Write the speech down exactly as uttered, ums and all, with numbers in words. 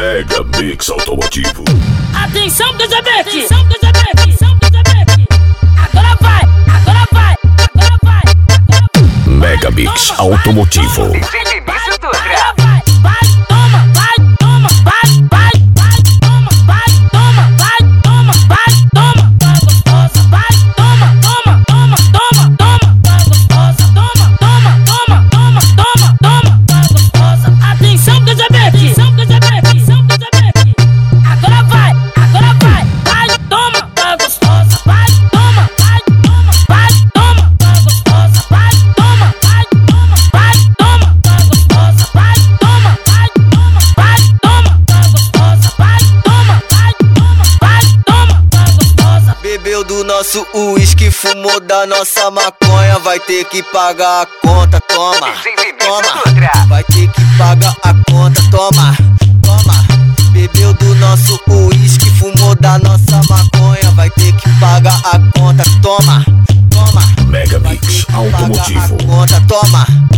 Mega Mix Automotivo. Atenção, Gazabete! Atenção, Gazabete! Atenção, Gazabete! Agora vai, agora vai, agora vai, agora vai. Mega Mix Automotivo. Agora vai, vai, toma, vai, toma, vai, vai, vai, toma, vai, toma, vai, toma, vai, toma, vai gostosa, vai, toma, toma, toma, toma, toma, vai gostosa, toma, toma, toma, toma, toma, toma, vai gostosa. Atenção, Gazabete! Atenção, Gazabete! Atenção, Gazabete! Agora vai, agora vai, vai, toma, vai gostosa, vai, toma, vai, toma, vai, toma, vai gostosa, vai, toma, vai, toma, vai, toma, vai gostosa, vai, toma, vai, toma, vai, toma, vai gostosa, vai, toma, vai, toma, vai, toma, vai gostosa. Bebeu do nosso uísque, fumou da nossa maconha, vai ter que pagar a conta, toma, toma, vai ter que pagar a conta, toma, toma. Bebeu do nosso uísque, fumou da nossa maconha, vai ter que pagar a conta, toma, toma. Mega Mix Automotivo. Conta, toma.